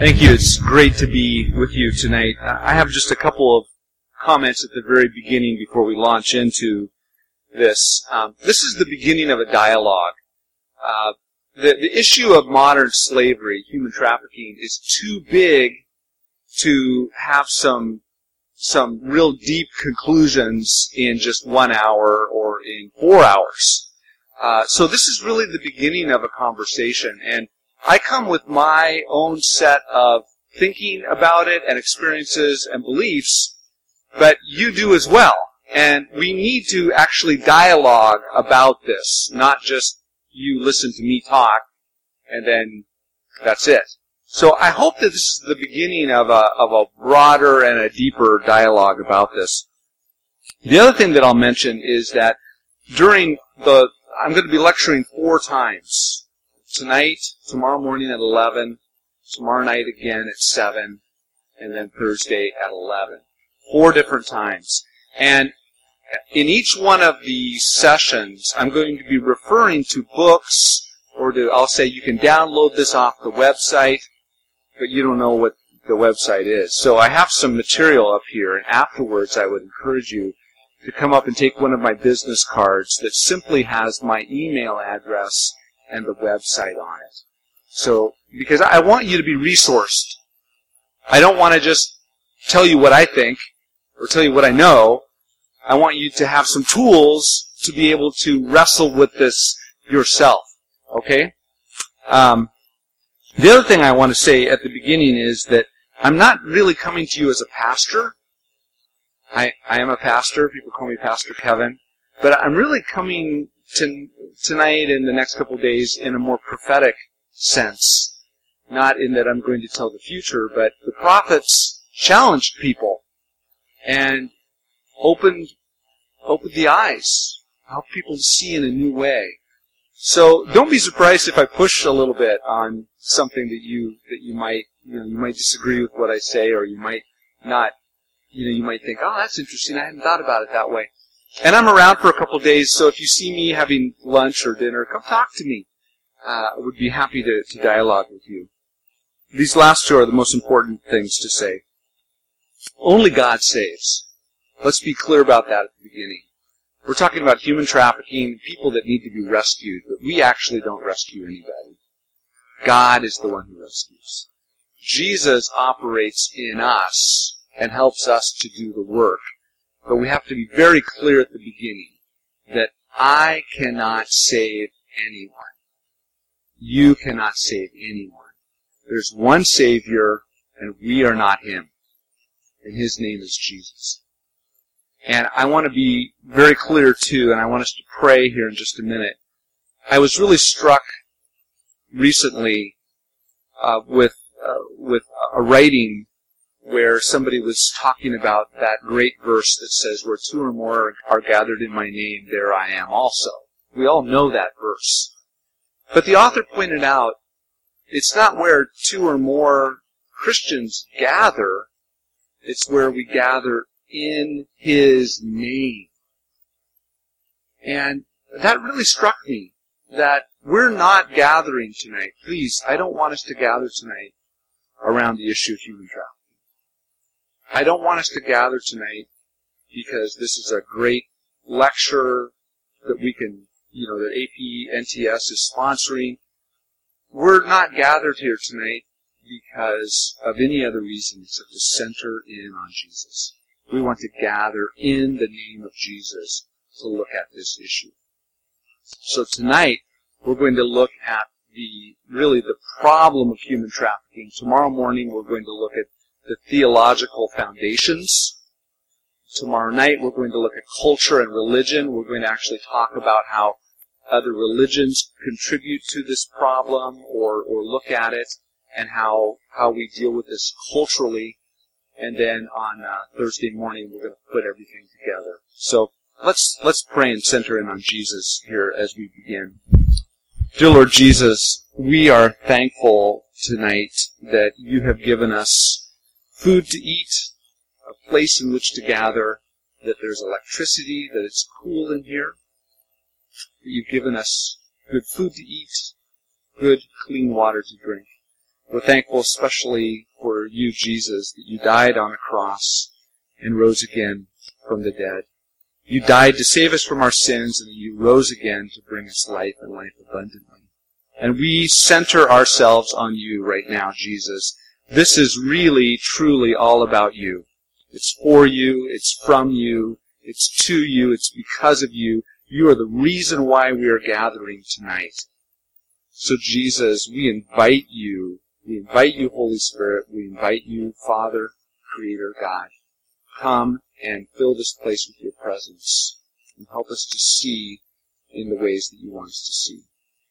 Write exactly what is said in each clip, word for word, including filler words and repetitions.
Thank you. It's great to be with you tonight. I have just a couple of comments at the very beginning before we launch into this. Um, this is the beginning of a dialogue. Uh, the, the issue of modern slavery, human trafficking, is too big to have some some real deep conclusions in just one hour or in four hours. Uh, so this is really the beginning of a conversation, and I come with my own set of thinking about it and experiences and beliefs, but you do as well. And we need to actually dialogue about this, not just you listen to me talk and then that's it. So I hope that this is the beginning of a, of a broader and a deeper dialogue about this. The other thing that I'll mention is that during the, I'm going to be lecturing four times. Tonight, tomorrow morning at eleven, tomorrow night again at seven, and then Thursday at eleven. Four different times. And in each one of these sessions, I'm going to be referring to books, or to, I'll say you can download this off the website, but you don't know what the website is. So I have some material up here, and afterwards I would encourage you to come up and take one of my business cards that simply has my email address and the website on it. So, because I want you to be resourced. I don't want to just tell you what I think or tell you what I know. I want you to have some tools to be able to wrestle with this yourself. Okay? Um, the other thing I want to say at the beginning is that I'm not really coming to you as a pastor. I, I am a pastor. People call me Pastor Kevin. But I'm really coming to tonight and the next couple of days in a more prophetic sense. Not in that I'm going to tell the future, but the prophets challenged people and opened opened the eyes, helped people to see in a new way. So don't be surprised if I push a little bit on something that you that you might you know you might disagree with what I say, or you might not you know you might think, oh, that's interesting, I hadn't thought about it that way. And I'm around for a couple of days, so if you see me having lunch or dinner, come talk to me. Uh, I would be happy to, to dialogue with you. These last two are the most important things to say. Only God saves. Let's be clear about that at the beginning. We're talking about human trafficking, people that need to be rescued, but we actually don't rescue anybody. God is the one who rescues. Jesus operates in us and helps us to do the work. But we have to be very clear at the beginning that I cannot save anyone. You cannot save anyone. There's one Savior, and we are not Him. And His name is Jesus. And I want to be very clear, too, and I want us to pray here in just a minute. I was really struck recently uh, with uh, with a writing where somebody was talking about that great verse that says, where two or more are gathered in my name, there I am also. We all know that verse. But the author pointed out, it's not where two or more Christians gather, it's where we gather in His name. And that really struck me, that we're not gathering tonight. Please, I don't want us to gather tonight around the issue of human trafficking. I don't want us to gather tonight because this is a great lecture that we can, you know, that A P N T S is sponsoring. We're not gathered here tonight because of any other reason except to center in on Jesus. We want to gather in the name of Jesus to look at this issue. So tonight, we're going to look at the, really the problem of human trafficking. Tomorrow morning, we're going to look at the theological foundations. Tomorrow night, we're going to look at culture and religion. We're going to actually talk about how other religions contribute to this problem or, or look at it, and how, how we deal with this culturally. And then on uh, Thursday morning, we're going to put everything together. So let's let's pray and center in on Jesus here as we begin. Dear Lord Jesus, we are thankful tonight that you have given us food to eat, a place in which to gather, that there's electricity, that it's cool in here, that you've given us good food to eat, good, clean water to drink. We're thankful especially for you, Jesus, that you died on a cross and rose again from the dead. You died to save us from our sins, and you rose again to bring us life and life abundantly. And we center ourselves on you right now, Jesus. This is really, truly all about you. It's for you, it's from you, it's to you, it's because of you. You are the reason why we are gathering tonight. So Jesus, we invite you, we invite you, Holy Spirit, we invite you, Father, Creator, God. Come and fill this place with your presence and help us to see in the ways that you want us to see.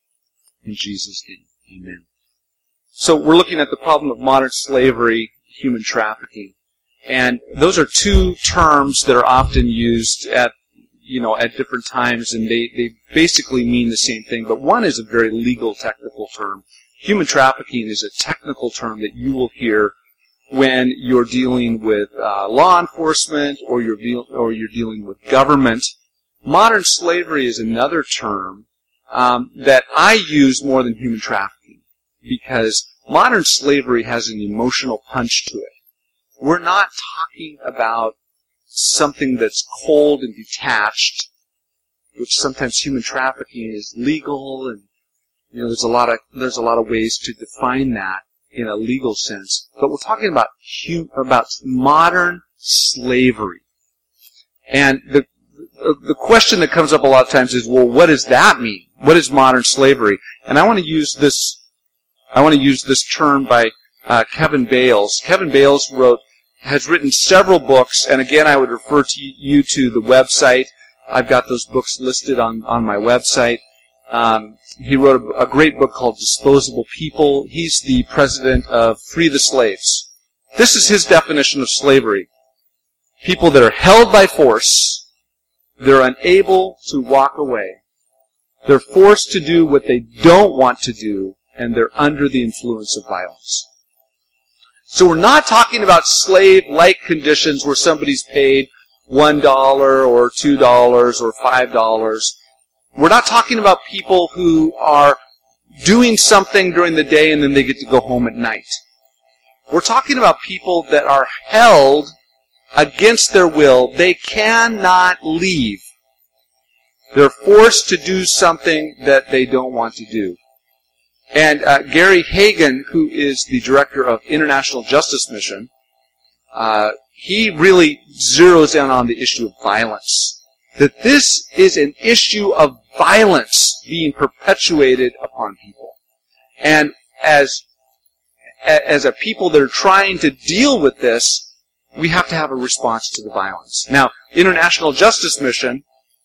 In Jesus' name, amen. So we're looking at the problem of modern slavery, human trafficking. And those are two terms that are often used at, you know, at different times, and they, they basically mean the same thing. But one is a very legal, technical term. Human trafficking is a technical term that you will hear when you're dealing with uh, law enforcement or you're deal- or you're dealing with government. Modern slavery is another term um, that I use more than human trafficking, because modern slavery has an emotional punch to it. We're not talking about something that's cold and detached, which sometimes human trafficking is legal, and you know there's a lot of there's a lot of ways to define that in a legal sense. But we're talking about hum, about modern slavery, and the the question that comes up a lot of times is, well, what does that mean? What is modern slavery? And I want to use this. I want to use this term by uh, Kevin Bales. Kevin Bales wrote. has written several books, and again, I would refer to you to the website. I've got those books listed on, on my website. Um, he wrote a, a great book called Disposable People. He's the president of Free the Slaves. This is his definition of slavery. People that are held by force, they're unable to walk away. They're forced to do what they don't want to do, and they're under the influence of violence. So we're not talking about slave-like conditions where somebody's paid one dollar or two dollars or five dollars. We're not talking about people who are doing something during the day and then they get to go home at night. We're talking about people that are held against their will. They cannot leave. They're forced to do something that they don't want to do. And uh, Gary Hagen, who is the director of International Justice Mission, uh, he really zeroes in on the issue of violence. That this is an issue of violence being perpetuated upon people. And as, as a people that are trying to deal with this, we have to have a response to the violence. Now, International Justice Mission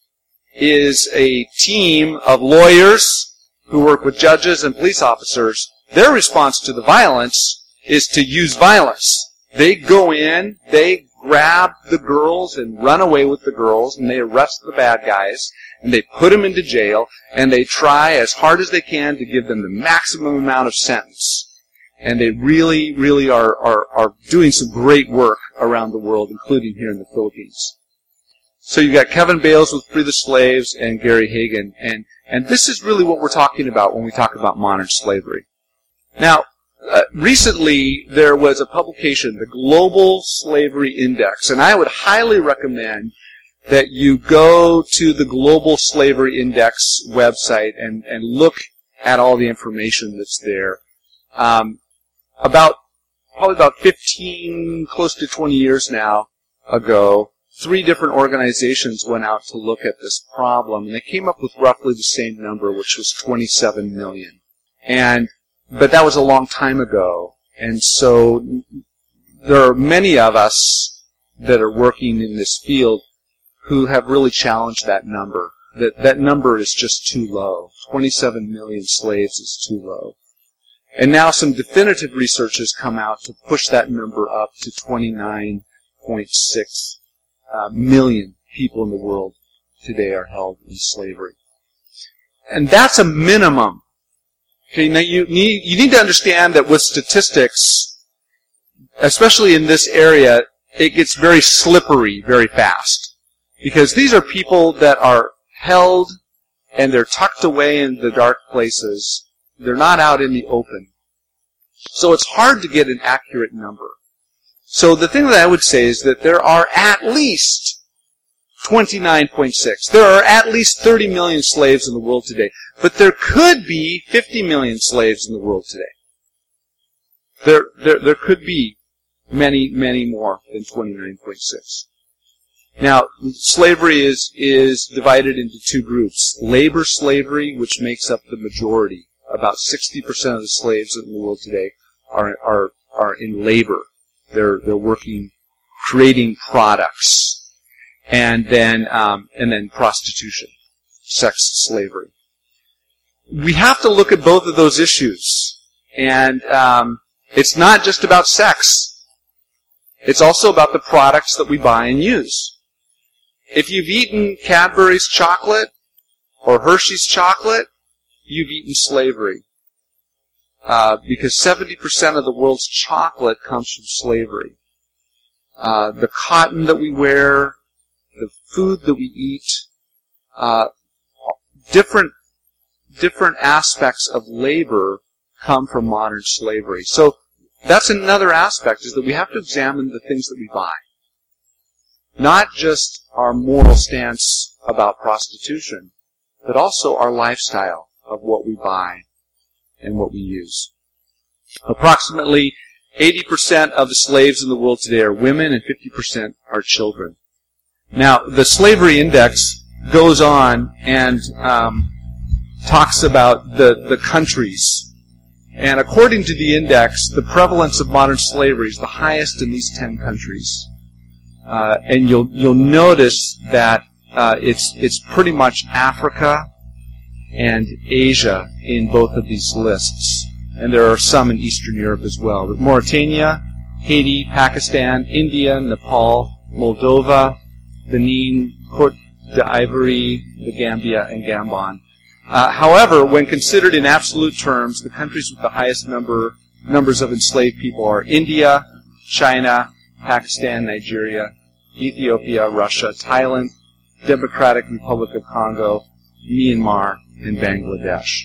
is a team of lawyers who work with judges and police officers. Their response to the violence is to use violence. They go in, they grab the girls and run away with the girls, and they arrest the bad guys, and they put them into jail, and they try as hard as they can to give them the maximum amount of sentence. And they really, really are, are, are doing some great work around the world, including here in the Philippines. So you've got Kevin Bales with Free the Slaves and Gary Hagen, and And this is really what we're talking about when we talk about modern slavery. Now, uh, recently there was a publication, the Global Slavery Index, and I would highly recommend that you go to the Global Slavery Index website and, and look at all the information that's there. Um, about, probably about fifteen, close to twenty years now ago, three different organizations went out to look at this problem, and they came up with roughly the same number, which was twenty-seven million. And, but that was a long time ago, and so there are many of us that are working in this field who have really challenged that number. That that number is just too low. twenty-seven million slaves is too low. And now some definitive research has come out to push that number up to twenty-nine point six Uh, million people in the world today are held in slavery. And that's a minimum. Okay, now you need, you need to understand that with statistics, especially in this area, it gets very slippery very fast. Because these are people that are held and they're tucked away in the dark places. They're not out in the open. So it's hard to get an accurate number. So the thing that I would say is that there are at least twenty-nine point six. There are at least thirty million slaves in the world today. But there could be fifty million slaves in the world today. There, there, there could be many, many more than twenty-nine point six. Now, slavery is, is divided into two groups. Labor slavery, which makes up the majority. About sixty percent of the slaves in the world today are, are, are in labor. They're, they're working, creating products. And then, um, and then prostitution, sex slavery. We have to look at both of those issues. And, um, it's not just about sex. It's also about the products that we buy and use. If you've eaten Cadbury's chocolate or Hershey's chocolate, you've eaten slavery. Uh, because seventy percent of the world's chocolate comes from slavery. Uh, the cotton that we wear, the food that we eat, uh, different, different aspects of labor come from modern slavery. So that's another aspect, is that we have to examine the things that we buy. Not just our moral stance about prostitution, but also our lifestyle of what we buy and what we use. Approximately eighty percent of the slaves in the world today are women and fifty percent are children. Now, the Slavery Index goes on and um, talks about the, the countries. And according to the index, the prevalence of modern slavery is the highest in these ten countries. Uh, and you'll you'll notice that uh, it's it's pretty much Africa and Asia in both of these lists, and there are some in Eastern Europe as well. But Mauritania, Haiti, Pakistan, India, Nepal, Moldova, Benin, Cote d'Ivoire, the Gambia, and Gabon. Uh, however, when considered in absolute terms, the countries with the highest number numbers of enslaved people are India, China, Pakistan, Nigeria, Ethiopia, Russia, Thailand, Democratic Republic of Congo, Myanmar, and Bangladesh.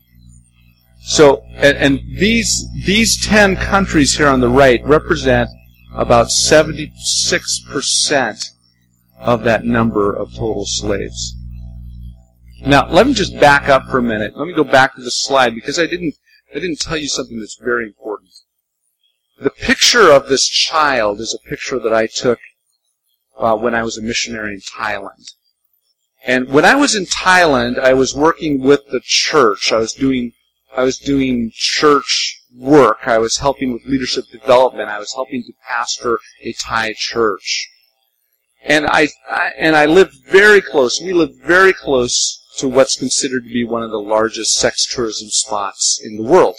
So, and, and these these ten countries here on the right represent about seventy-six percent of that number of total slaves. Now, let me just back up for a minute. Let me go back to the slide because I didn't I didn't tell you something that's very important. The picture of this child is a picture that I took uh, when I was a missionary in Thailand. And when I was in Thailand, I was working with the church. I was doing I was doing church work. I was helping with leadership development. I was helping to pastor a Thai church. And I, I and I lived very close. We lived very close to what's considered to be one of the largest sex tourism spots in the world,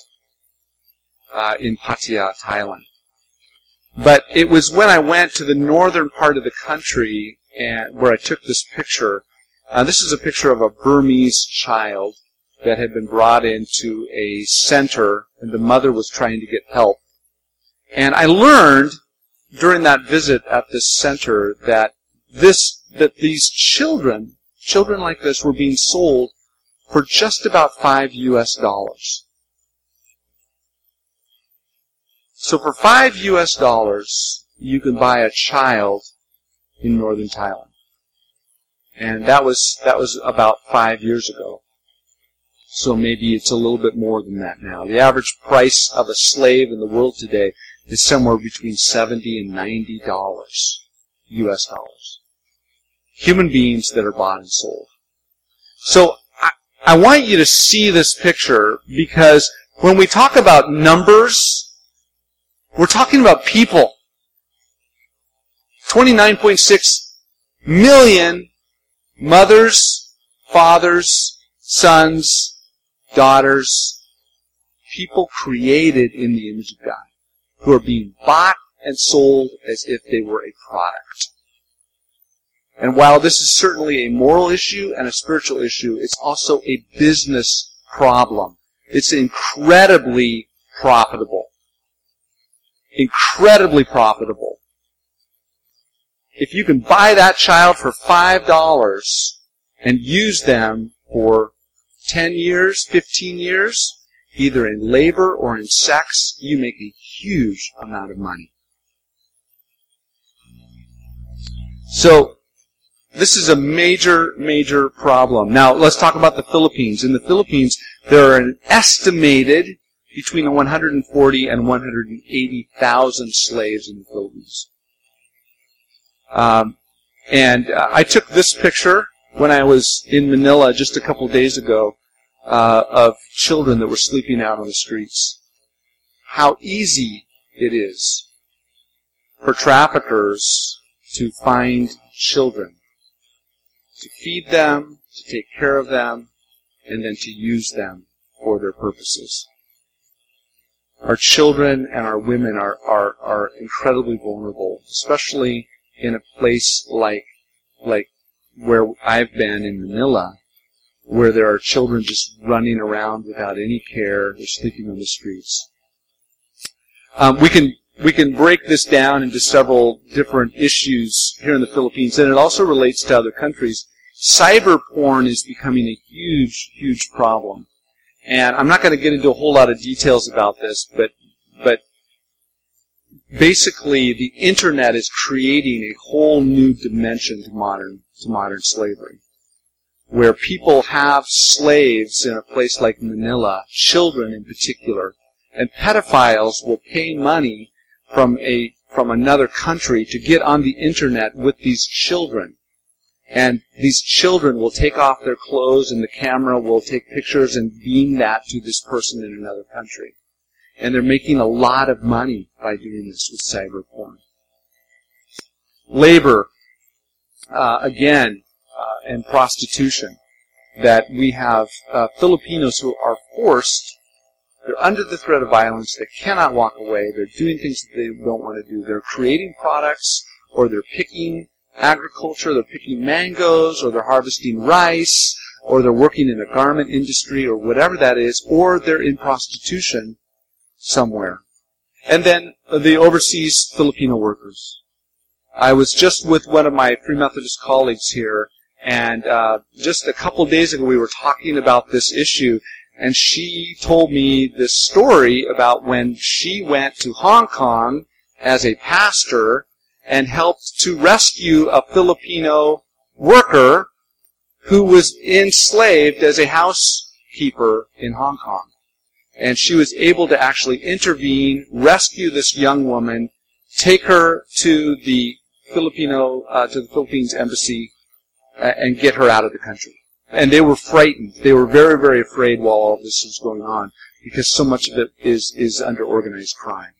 uh, in Pattaya, Thailand. But it was when I went to the northern part of the country and where I took this picture. Uh, this is a picture of a Burmese child that had been brought into a center, and the mother was trying to get help. And I learned during that visit at this center that this that these children, children like this, were being sold for just about five U S dollars. So for five U S dollars, you can buy a child in northern Thailand. And that was that was about five years ago. So maybe it's a little bit more than that now. The average price of a slave in the world today is somewhere between seventy and ninety dollars U S dollars. Human beings that are bought and sold. So I, I want you to see this picture because when we talk about numbers, we're talking about people. twenty-nine point six million mothers, fathers, sons, daughters, people created in the image of God, who are being bought and sold as if they were a product. And while this is certainly a moral issue and a spiritual issue, it's also a business problem. It's incredibly profitable. Incredibly profitable. If you can buy that child for five dollars and use them for ten years, fifteen years, either in labor or in sex, you make a huge amount of money. So, this is a major, major problem. Now, let's talk about the Philippines. In the Philippines, there are an estimated between one hundred forty and one hundred eighty thousand slaves in the Philippines. Um, and uh, I took this picture when I was in Manila just a couple days ago uh, of children that were sleeping out on the streets. How easy it is for traffickers to find children, to feed them, to take care of them, and then to use them for their purposes. Our children and our women are, are, are incredibly vulnerable, especially in a place like like where I've been in Manila, where there are children just running around without any care. They're sleeping on the streets. Um, we can we can break this down into several different issues here in the Philippines, and it also relates to other countries. Cyber porn is becoming a huge, huge problem. And I'm not going to get into a whole lot of details about this, but but basically the internet is creating a whole new dimension to modern to modern slavery, where people have slaves in a place like Manila, children in particular, and pedophiles will pay money from a from another country to get on the internet with these children. And these children will take off their clothes, and the camera will take pictures and beam that to this person in another country. And they're making a lot of money by doing this with cyber porn. Labor, uh, again, uh, and prostitution. That we have uh, Filipinos who are forced, they're under the threat of violence, they cannot walk away, they're doing things that they don't want to do. They're creating products, or they're picking agriculture, they're picking mangoes, or they're harvesting rice, or they're working in a garment industry, or whatever that is, or they're in prostitution somewhere. And then uh, the overseas Filipino workers. I was just with one of my Free Methodist colleagues here, and uh, just a couple days ago we were talking about this issue, and she told me this story about when she went to Hong Kong as a pastor and helped to rescue a Filipino worker who was enslaved as a housekeeper in Hong Kong. And she was able to actually intervene, rescue this young woman, take her to the Filipino, uh, to the Philippines embassy, uh, and get her out of the country. And they were frightened. They were very, very afraid while all of this was going on, because so much of it is, is under organized crime.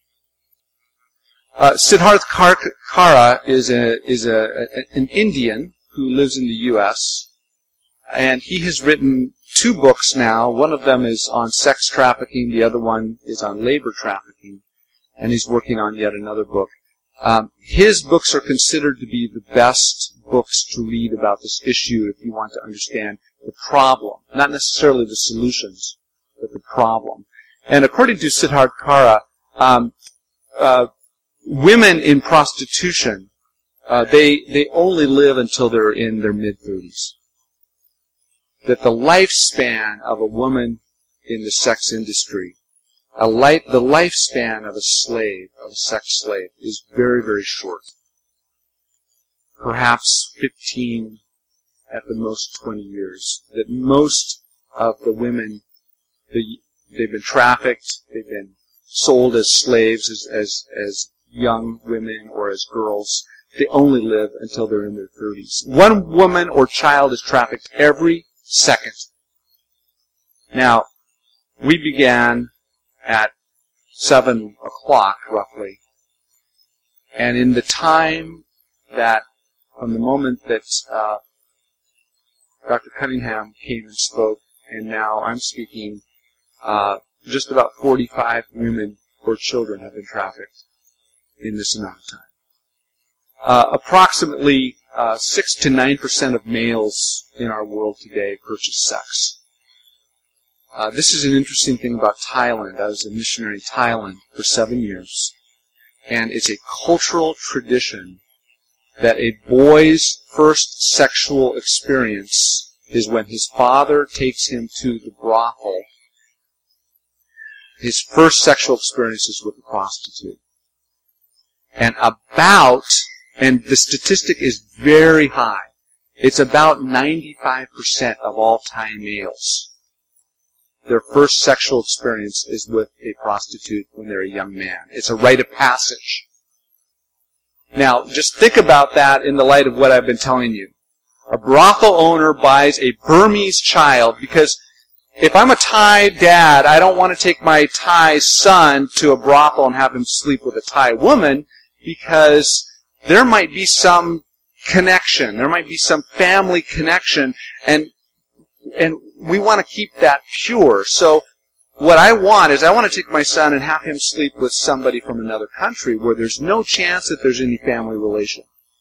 Uh, Siddhartha Kara is a is a, a an Indian who lives in the U S, and he has written two books now. One of them is on sex trafficking, the other one is on labor trafficking, and he's working on yet another book. Um, his books are considered to be the best books to read about this issue if you want to understand the problem, not necessarily the solutions, but the problem. And according to Siddhartha Kara, um, uh, women in prostitution, uh, they they only live until they're in their mid-thirties. That the lifespan of a woman in the sex industry, a life, the lifespan of a slave, of a sex slave, is very, very short. Perhaps fifteen, at the most twenty years. That most of the women, the, they've been trafficked, they've been sold as slaves, as as as young women or as girls. They only live until they're in their thirties. One woman or child is trafficked every second. Now, we began at seven o'clock, roughly. And in the time that, from the moment that uh, Doctor Cunningham came and spoke, and now I'm speaking, uh, just about forty-five women or children have been trafficked in this amount of time. Uh, approximately uh, six to nine percent of males in our world today purchase sex. Uh, this is an interesting thing about Thailand. I was a missionary in Thailand for seven years. And it's a cultural tradition that a boy's first sexual experience is when his father takes him to the brothel his first sexual experiences with a prostitute. And about, and the statistic is very high, it's about ninety-five percent of all Thai males. Their first sexual experience is with a prostitute when they're a young man. It's a rite of passage. Now, just think about that in the light of what I've been telling you. A brothel owner buys a Burmese child because if I'm a Thai dad, I don't want to take my Thai son to a brothel and have him sleep with a Thai woman because there might be some connection. There might be some family connection, and and we want to keep that pure. So what I want is I want to take my son and have him sleep with somebody from another country where there's no chance that there's any family relation.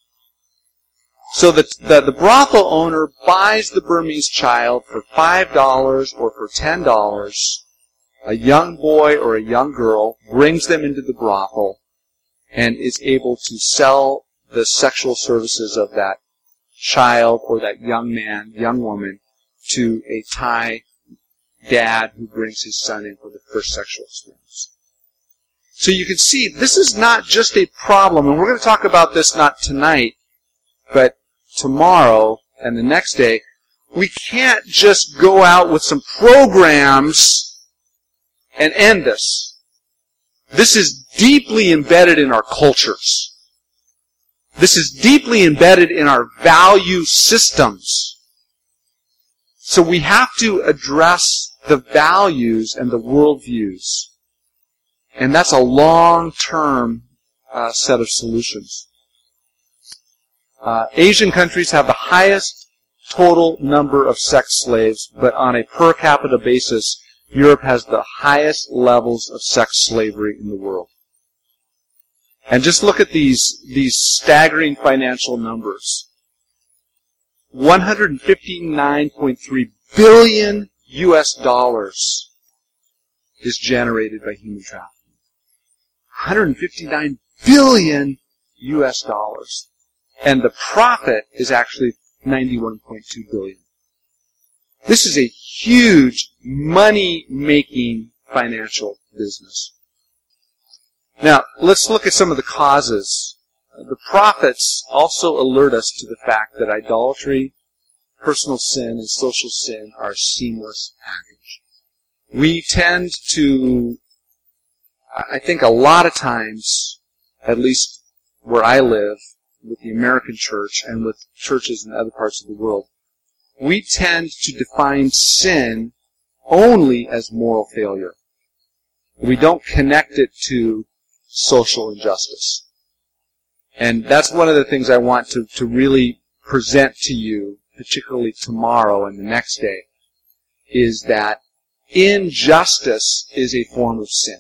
So the, the, the brothel owner buys the Burmese child for five dollars or for ten dollars. A young boy or a young girl brings them into the brothel and is able to sell the sexual services of that child or that young man, young woman, to a Thai dad who brings his son in for the first sexual experience. So you can see this is not just a problem, and we're going to talk about this not tonight, but tomorrow and the next day. We can't just go out with some programs and end this. This is deeply embedded in our cultures. This is deeply embedded in our value systems. So we have to address the values and the worldviews. And that's a long-term uh, set of solutions. Uh, Asian countries have the highest total number of sex slaves, but on a per capita basis, Europe has the highest levels of sex slavery in the world. And just look at these, these staggering financial numbers. one hundred fifty-nine point three billion U S dollars is generated by human trafficking. one hundred fifty-nine billion U S dollars. And the profit is actually ninety-one point two billion. This is a huge money-making financial business. Now, let's look at some of the causes. The prophets also alert us to the fact that idolatry, personal sin, and social sin are a seamless package. We tend to, I think a lot of times, at least where I live, with the American church and with churches in other parts of the world, we tend to define sin only as moral failure. We don't connect it to social injustice. And that's one of the things I want to, to really present to you, particularly tomorrow and the next day, is that injustice is a form of sin.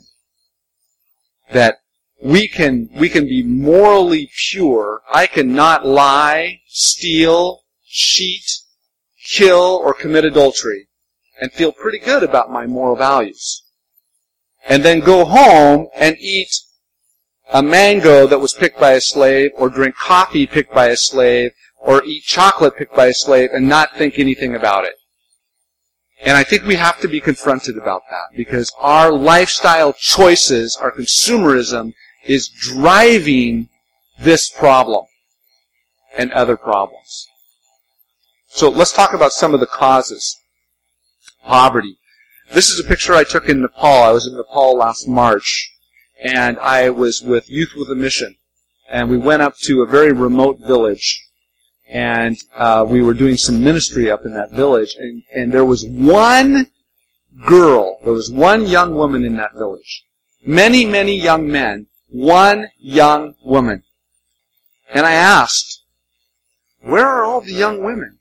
That we can, we can be morally pure. I cannot lie, steal, cheat, kill, or commit adultery and feel pretty good about my moral values. And then go home and eat a mango that was picked by a slave, or drink coffee picked by a slave, or eat chocolate picked by a slave and not think anything about it. And I think we have to be confronted about that, because our lifestyle choices, our consumerism, is driving this problem and other problems. So let's talk about some of the causes. Poverty. This is a picture I took in Nepal. I was in Nepal last March, and I was with Youth with a Mission. And we went up to a very remote village, and uh, we were doing some ministry up in that village. And, and there was one girl, there was one young woman in that village. Many, many young men, one young woman. And I asked, where are all the young women?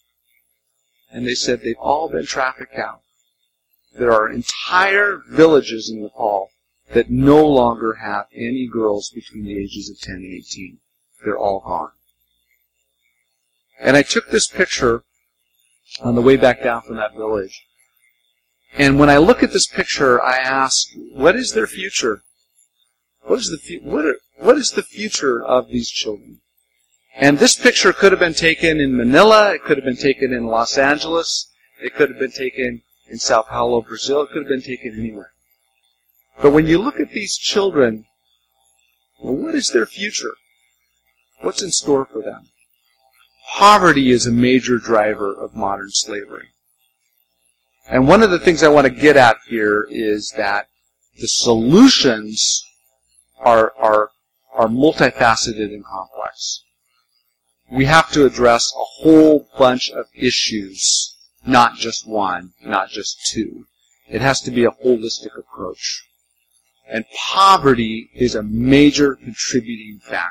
And they said they've all been trafficked out. There are entire villages in Nepal that no longer have any girls between the ages of ten and eighteen. They're all gone. And I took this picture on the way back down from that village. And when I look at this picture, I ask, what is their future? What is the fu- what, are, what is the future of these children? And this picture could have been taken in Manila. It could have been taken in Los Angeles. It could have been taken in Sao Paulo, Brazil. It could have been taken anywhere. But when you look at these children, well, what is their future? What's in store for them? Poverty is a major driver of modern slavery. And one of the things I want to get at here is that the solutions are, are, are multifaceted and complex. We have to address a whole bunch of issues, not just one, not just two. It has to be a holistic approach. And poverty is a major contributing factor.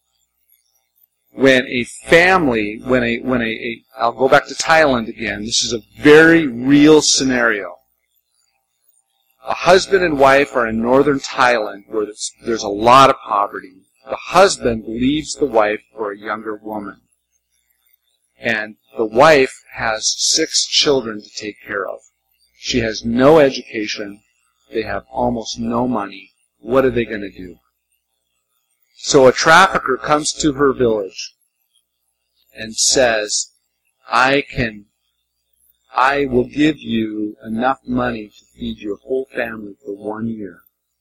When a family, when a, when a, a, I'll go back to Thailand again, this is a very real scenario. A husband and wife are in northern Thailand where there's, there's a lot of poverty. The husband leaves the wife for a younger woman. And the wife has six children to take care of. She has no education. They have almost no money. What are they going to do? So a trafficker comes to her village and says, I can, I will give you enough money to feed your whole family for one year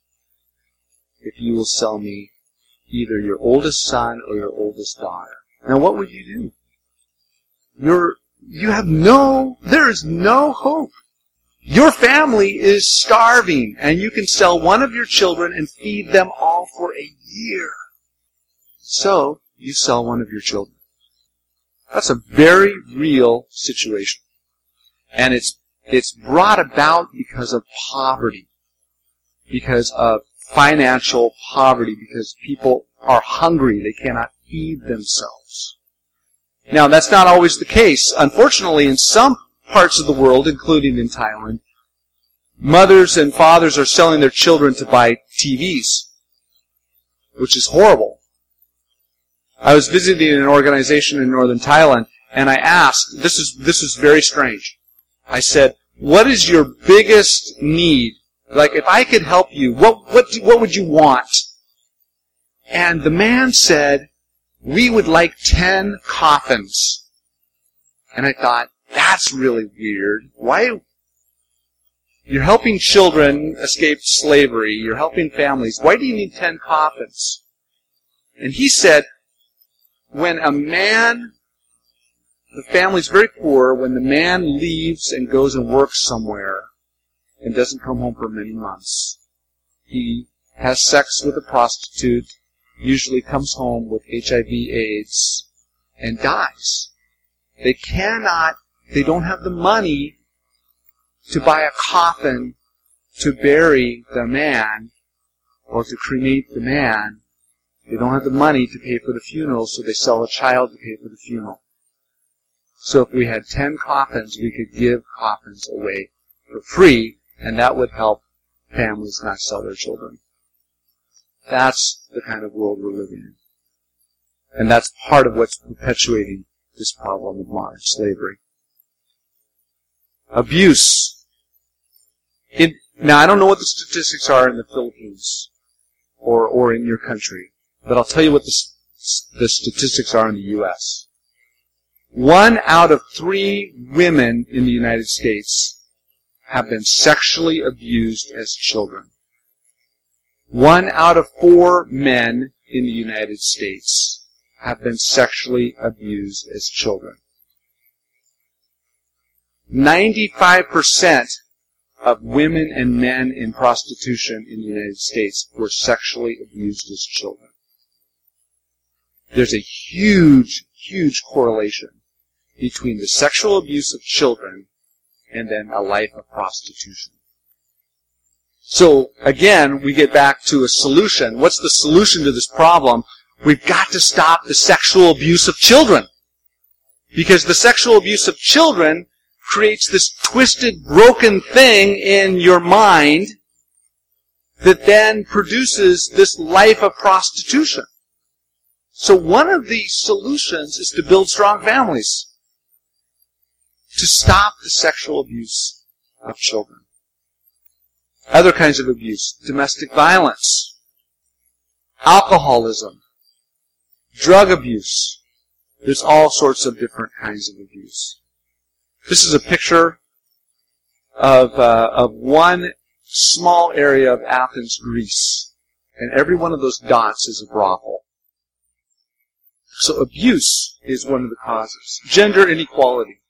if you will sell me either your oldest son or your oldest daughter. Now what would you do? You're, you have no, there is no hope. Your family is starving, and you can sell one of your children and feed them all for a year. So, you sell one of your children. That's a very real situation. And it's, it's brought about because of poverty. Because of financial poverty. Because people are hungry. They cannot feed themselves. Now, that's not always the case. Unfortunately, in some parts of the world, including in Thailand, mothers and fathers are selling their children to buy T Vs, which is horrible. I was visiting an organization in northern Thailand, and I asked, this is this is very strange. I said, what is your biggest need? Like, if I could help you, what what do, what would you want? And the man said, we would like ten coffins. And I thought, that's really weird. Why? You're helping children escape slavery. You're helping families. Why do you need ten coffins? And he said, when a man, the family's very poor, when the man leaves and goes and works somewhere and doesn't come home for many months, he has sex with a prostitute, usually comes home with H I V AIDS, and dies. They cannot, they don't have the money to buy a coffin to bury the man or to cremate the man. They don't have the money to pay for the funeral, so they sell a child to pay for the funeral. So if we had ten coffins, we could give coffins away for free, and that would help families not sell their children. That's the kind of world we're living in. And that's part of what's perpetuating this problem of modern slavery. Abuse. In, now, I don't know what the statistics are in the Philippines or, or in your country, but I'll tell you what the, the statistics are in the U S One out of three women in the United States have been sexually abused as children. One out of four men in the United States have been sexually abused as children. ninety-five percent of women and men in prostitution in the United States were sexually abused as children. There's a huge, huge correlation between the sexual abuse of children and then a life of prostitution. So, again, we get back to a solution. What's the solution to this problem? We've got to stop the sexual abuse of children. Because the sexual abuse of children creates this twisted, broken thing in your mind that then produces this life of prostitution. So one of the solutions is to build strong families, to stop the sexual abuse of children. Other kinds of abuse: domestic violence, alcoholism, drug abuse. There's all sorts of different kinds of abuse. This is a picture of uh, of one small area of Athens, Greece. And every one of those dots is a brothel. So abuse is one of the causes. Gender inequality.